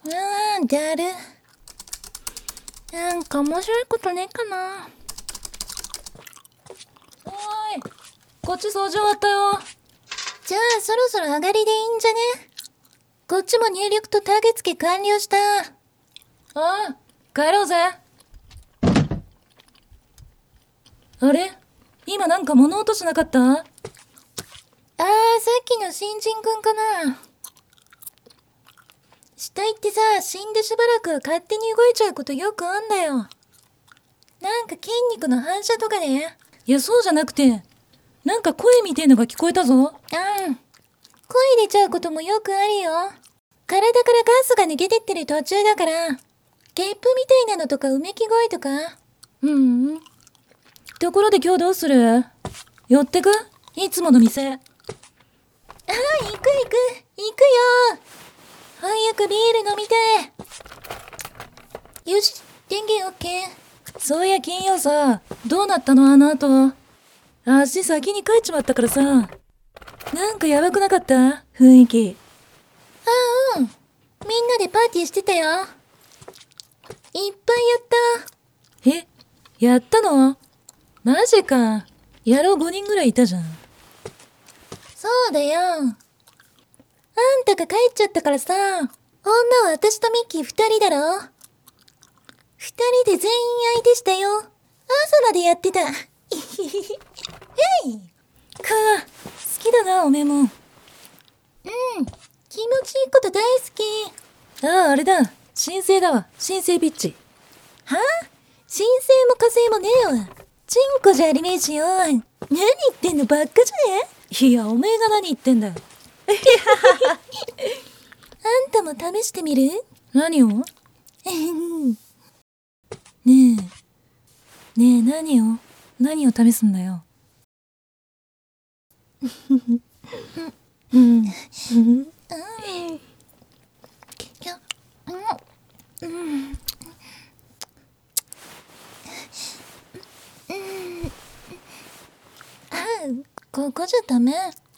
だる。なんか面白いことねえかな。おーい、こっち掃除終わったよ。じゃあそろそろ上がりでいいんじゃね？こっちも入力とタグ付け完了した。ああ、帰ろうぜ。あれ？今なんか物音しなかった？さっきの新人くんかな。死体ってさ、死んでしばらく勝手に動いちゃうことよくあんだよ。なんか筋肉の反射とかで。いや、そうじゃなくて、なんか声みてえのが聞こえたぞ。声出ちゃうこともよくあるよ。体からガスが抜けてってる途中だから、ゲップみたいなのとかうめき声とか。ところで今日どうする？寄ってく？いつもの店。行くよ。早くビール飲みたい。よし、電源オッケー。そういや金曜さ、どうなったのあの後。足先に帰っちまったからさ。なんかやばくなかった？雰囲気。みんなでパーティーしてたよ。いっぱいやった。え？やったの？マジか。野郎5人ぐらいいたじゃん。そうだよ。あんたが帰っちゃったからさ、女は私とミッキー2人だろ。2人で全員相手したよ。朝までやってた。へい。好きだな、おめえも。気持ちいいこと大好き。あれだ。新生だわ。新生ビッチ。は？新生も火星もねえわ。チンコじゃありねえしよ。何言ってんのばっかじゃね？いや、おめえが何言ってんだよ。あんたも試してみる？何を？ねえ、何を試すんだよ。ここじゃダメ。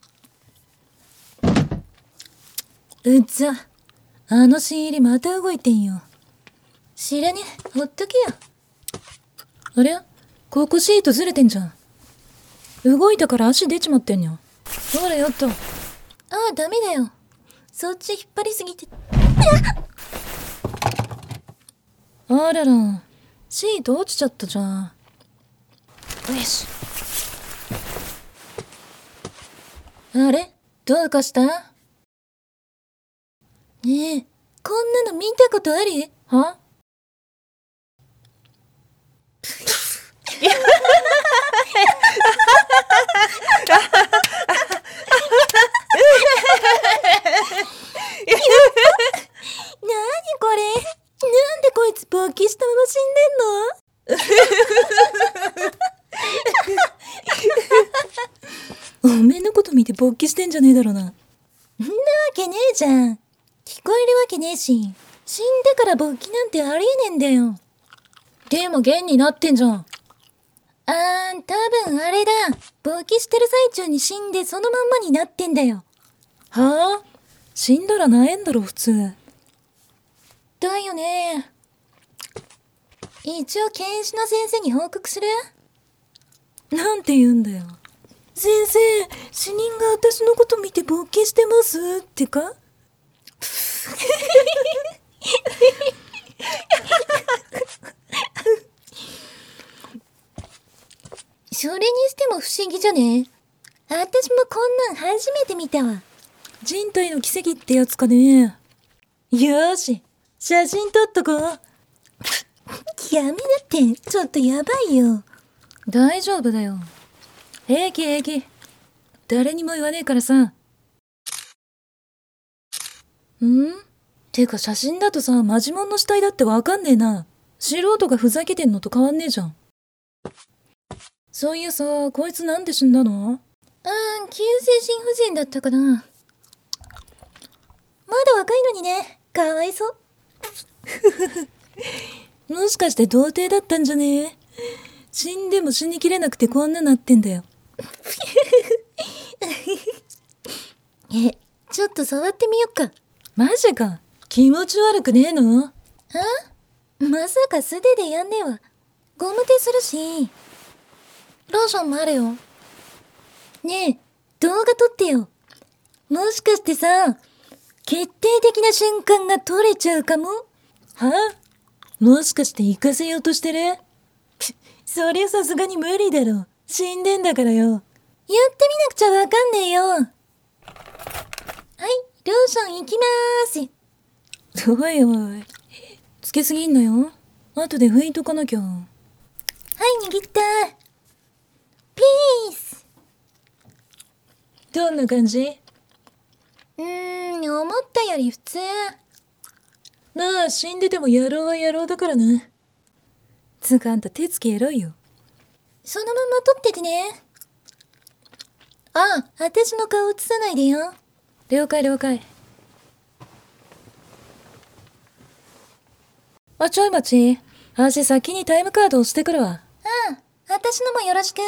うっざ。あの新入りまた動いてんよ。知らねえ、ほっとけよ。あれ？ここシートずれてんじゃん。動いたから足出ちまってんよ。ほらよっと。ダメだよ。そっち引っ張りすぎて。あらら、シート落ちちゃったじゃん。よし。あれ？どうかした？ねえ、こんなの見たことある？は？なにこれ？なんでこいつ勃起したまま死んでんの？おめえのこと見て勃起してんじゃねえだろな。んなわけねえじゃん。聞こえるわけねえし、死んでから勃起なんてありえねえんだよ。でも現になってんじゃん。多分あれだ。勃起してる最中に死んでそのまんまになってんだよ。はあ？死んだらなえんだろ普通。だよね。一応検視の先生に報告する？なんて言うんだよ。先生、死人が私のこと見て勃起してますってか？それにしても不思議じゃね？私もこんなん初めて見たわ。人体の奇跡ってやつかね。よーし、写真撮っとこう。やめだって、ちょっとやばいよ。大丈夫だよ。平気。誰にも言わねえからさ。てか写真だとさ、マジモンの死体だってわかんねえな。素人がふざけてんのと変わんねえじゃん。そういやさ、こいつなんで死んだの？急性心不全だったかな。まだ若いのにね、かわいそう。もしかして童貞だったんじゃねえ？死んでも死にきれなくてこんななってんだよ。ちょっと触ってみよっか。マジか。 気持ち悪くねえの？ まさか素手でやんねえわ。ゴム手するし。ローションもあるよ。ねえ、動画撮ってよ。もしかしてさ、決定的な瞬間が撮れちゃうかも？ は？もしかして行かせようとしてる？そりゃさすがに無理だろ。死んでんだからよ。 やってみなくちゃわかんねえよ。はい、ローション行きまーす。 おいおい。つけすぎんなよ。後で拭いとかなきゃ。 はい、握った。ピース。 どんな感じ？ 思ったより普通。 まあ、死んでても野郎は野郎だからな。つうかあんた手つきエロいよ。 そのまま撮っててね。あ、私の顔映さないでよ。 了解了解。あ、ちょい待ち。私先にタイムカード押してくるわ。 私のもよろしく。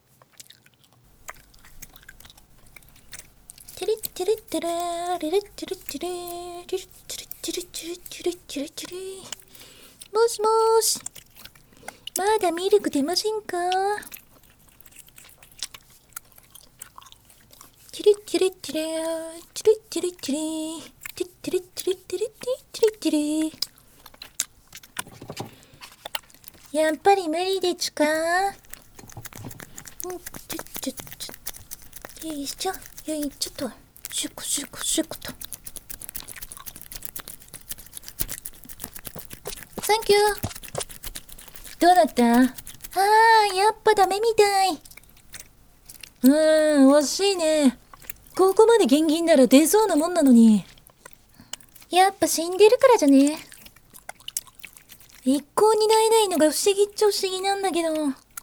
テレッテレッテレーレレッテレッテレーレレッテレッテレッテレッテレッテレッテレー。もしもーし。まだミルク出ませんか？テレッテレッテレーテレッテレッテレーテレッテレッテレッテレッテレッテレッテレー。やっぱり無理でちゅか？よいしょ、よいちょっと、シュクシュクシュクと。サンキュー。 どうだった？ やっぱダメみたい。 惜しいね。ここまでギンギンなら出そうなもんなのに。 やっぱ死んでるからじゃね。 一向に萎えないのが不思議っちゃ不思議なんだけど。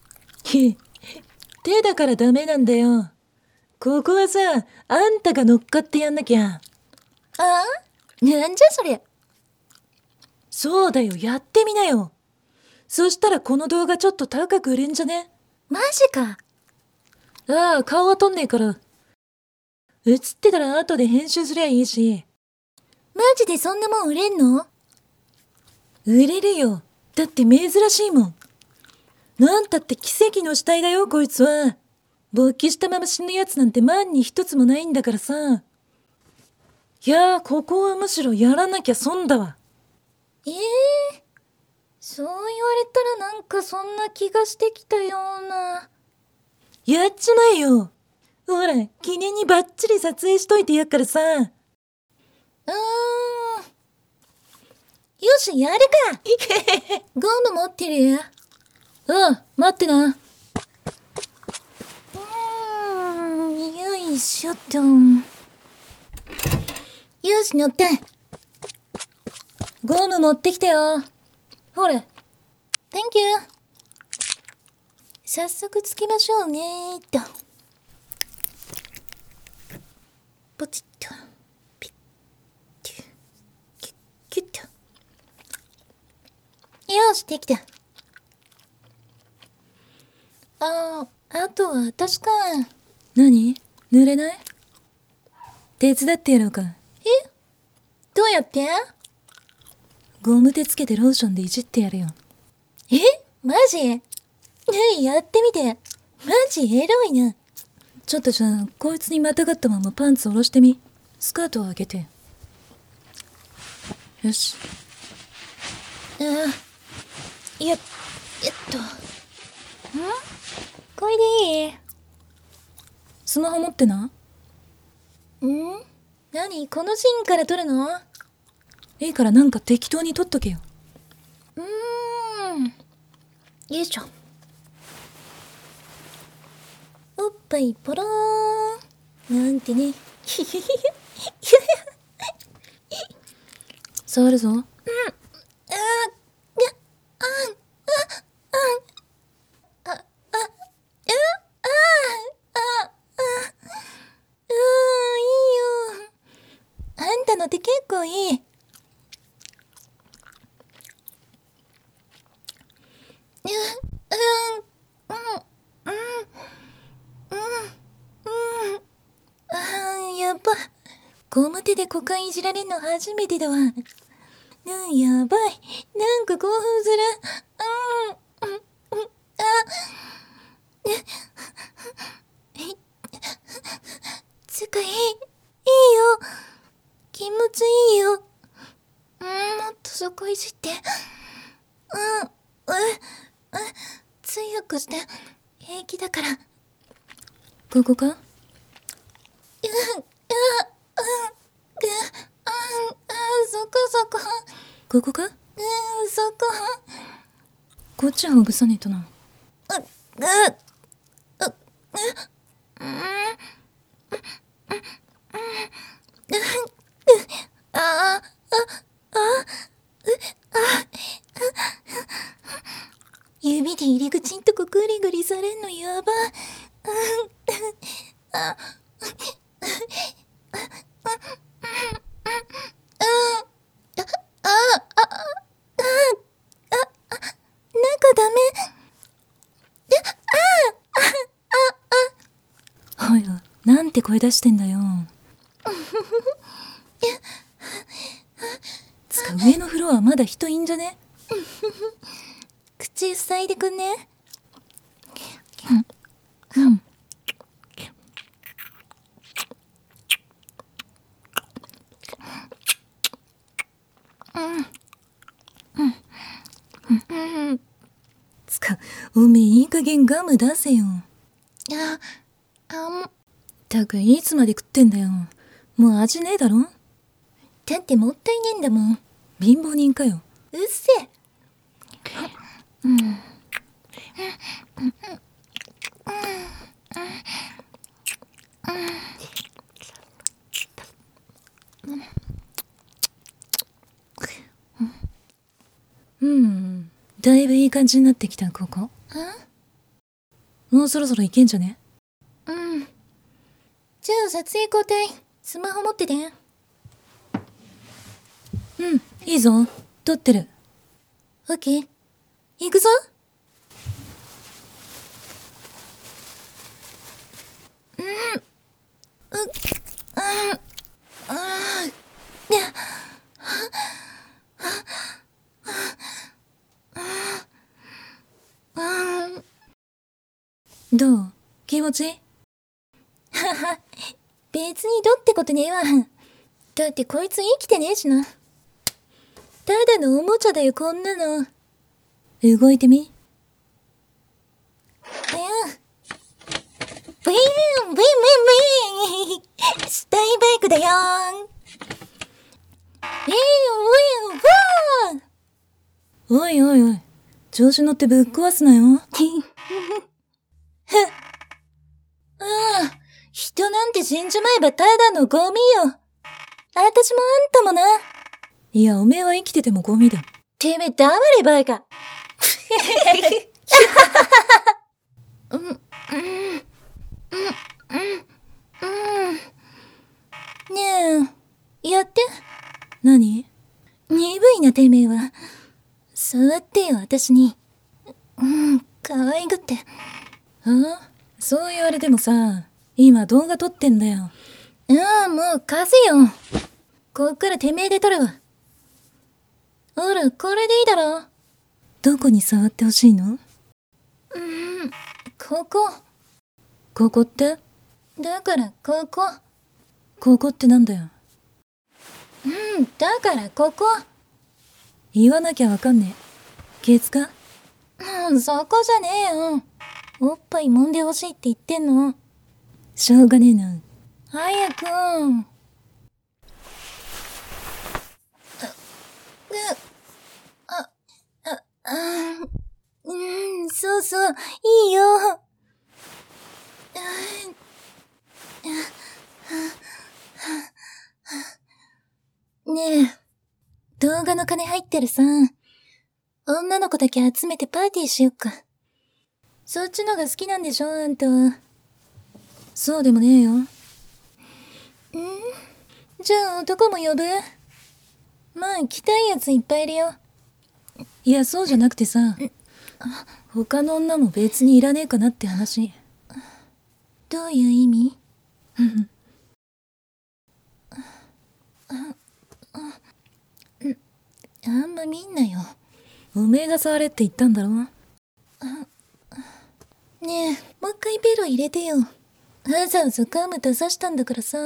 手だからダメなんだよ。ここはさ、あんたが乗っかってやんなきゃ。 なんじゃそりゃ。 そうだよ、やってみなよ。そしたらこの動画ちょっと高く売れんじゃね？ マジか。 顔は撮んねえから。映ってたら後で編集すりゃいいし。 マジでそんなもん売れんの？ 売れるよ。だって珍しいもん。なんたって奇跡の死体だよ、こいつは。勃起したまま死ぬやつなんて万に一つもないんだからさ。いやー、ここはむしろやらなきゃ損だわ。 そう言われたらなんかそんな気がしてきたような。 やっちまえよ。ほら、記念にバッチリ撮影しといてやっからさ。 よし、やるか。ゴム持ってるよ。 待ってな。 よいしょっと。よし、乗った。 ゴム持ってきてよ。ほれ。 Thank you。早速つけましょうねーっと。ポチッと。ピッ、キュッ、キュッ、キュッと。よし、できた。あとは私か。 何？濡れない？手伝ってやろうか。 どうやって？ ゴム手つけてローションでいじってやるよ。 マジ？やってみて。マジエロいな。 ちょっとじゃあ、こいつにまたがったままパンツ下ろしてみ。スカートを上げて。よし。 これでいい？ スマホ持ってな。 何？このシーンから撮るの？ いいからなんか適当に撮っとけよ。 よいしょ。おっぱいポローン。なんてね。 触るぞ。 いいよ。あんたのって結構いい。やば。 ゴム手で股間いじられんの初めてだわ。やばい。なんか興奮する。つかいいよ。気持ちいいよ。もっとそこいじって。強くして。平気だから。 ここか？ そこ。 ここか？ そこ。 こっちはほぐさねえとな。 指で入り口んとこグリグリされんのやば。中ダメ。 おいおい、なんて声出してんだよ。つか上のフロアまだ人いんじゃね？ 口塞いでくんね。 つか、おめえいい加減ガム出せよ。たくいつまで食ってんだよ。もう味ねえだろ？ だってもったいねえんだもん。 貧乏人かよ。 うっせ。 だいぶいい感じになってきた、ここ。もうそろそろ行けんじゃね？ じゃあ撮影交代。スマホ持ってて。 いいぞ。撮ってる。 オッケー。行くぞ。 どう？気持ちいい？ 別にどってことねえわ。だってこいつ生きてねえしな。ただのおもちゃだよ、こんなの。 動いてみ。 ブイーンスタイバイクだよーん。 おいおいおい、調子乗ってぶっ壊すなよ。 人なんて死んじまえばただのゴミよ。私もあんたもな。 いや、おめえは生きててもゴミだ。 てめえ黙れバカ。ねえ、やって。 何？ 鈍いなてめえは。触ってよ、私に。可愛がって。 そう言われてもさ、今動画撮ってんだよ。 もう貸せよ。こっからてめえで撮るわ。ほら、これでいいだろ。 どこに触ってほしいの？ ここ。 ここって？ だからここ。 ここってなんだよ。 だからここ。 言わなきゃわかんねえ。ケツか？ そこじゃねえよ。おっぱい揉んでほしいって言ってんの。 しょうがねえな。 早く。そうそう、いいよ。ねえ、動画の金入ってるさ。女の子だけ集めてパーティーしよっか。そっちのが好きなんでしょ、あんたは。 そうでもねえよ。 じゃあ男も呼ぶ？まあ、来たいやついっぱいいるよ。 いや、そうじゃなくてさ、他の女も別にいらねえかなって話。 どういう意味？ あんま見んなよ。 おめえが触れって言ったんだろ。 ねえ、もう一回ベロ入れてよ。わざわざガム出さしたんだからさ。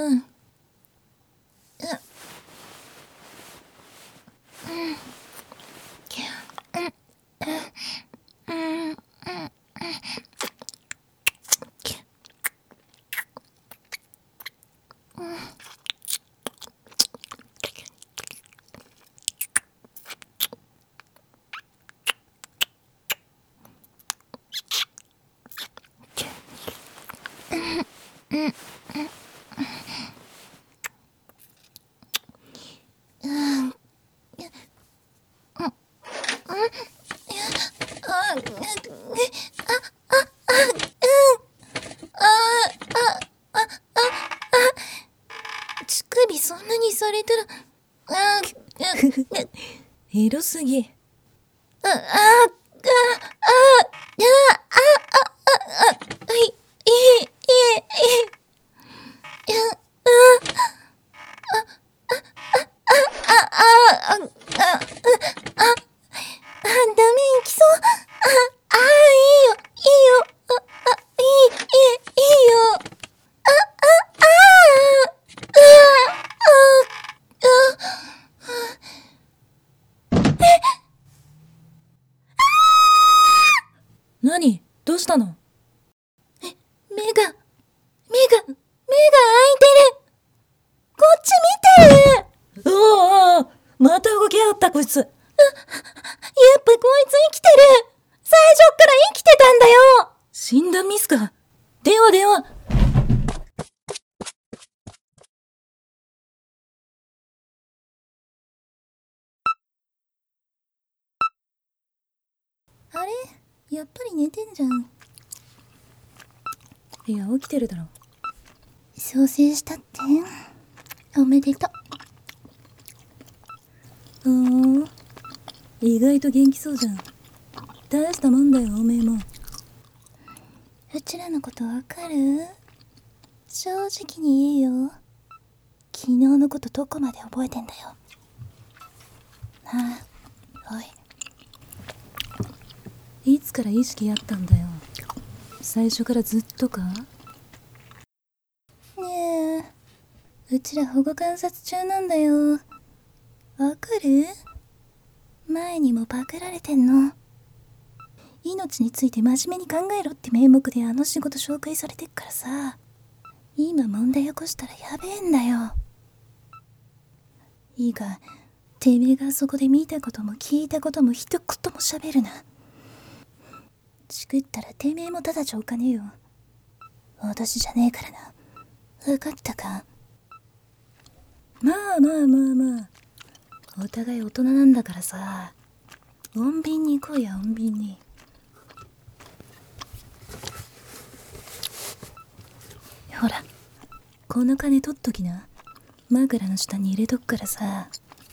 乳首そんなにされたら、 ひどすぎ。 ダメ行きそう。いいよ、いいよ。いいよ。 何？どうしたの？ 目が開いてる。こっち見て。 おお、また動きやがったこいつ。 やっぱこいつ生きてる。最初っから生きてたんだよ。 診断ミスか。電話。 あれ？やっぱり寝てんじゃん。 いや、起きてるだろ。 蘇生したって。おめでとう。 意外と元気そうじゃん。大したもんだよ、おめえも。 うちらのことわかる？正直に言えよ。昨日のことどこまで覚えてんだよ。おい。 いつから意識あったんだよ。最初からずっとか？ ねえ、うちら保護観察中なんだよ。わかる？前にもパクられてんの。命について真面目に考えろって名目であの仕事紹介されてっからさ。今問題起こしたらやべえんだよ。いいか、てめえがそこで見たことも聞いたことも一言も喋るな。チクったらてめえもただじゃおかねえよ。私じゃねえからな。分かったか？ まあ。お互い大人なんだからさ。穏便に行こうや、穏便に。ほら、この金取っときな。枕の下に入れとくからさ。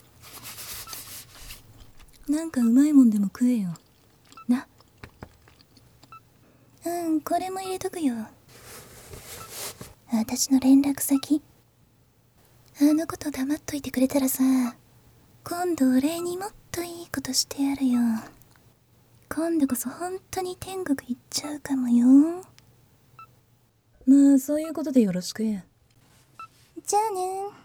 なんかうまいもんでも食えよ。な。 これも入れとくよ。私の連絡先。あの子と黙っといてくれたらさ、今度お礼にもっといいことしてやるよ。今度こそ本当に天国行っちゃうかもよ。 まあそういうことでよろしくや。 じゃあね。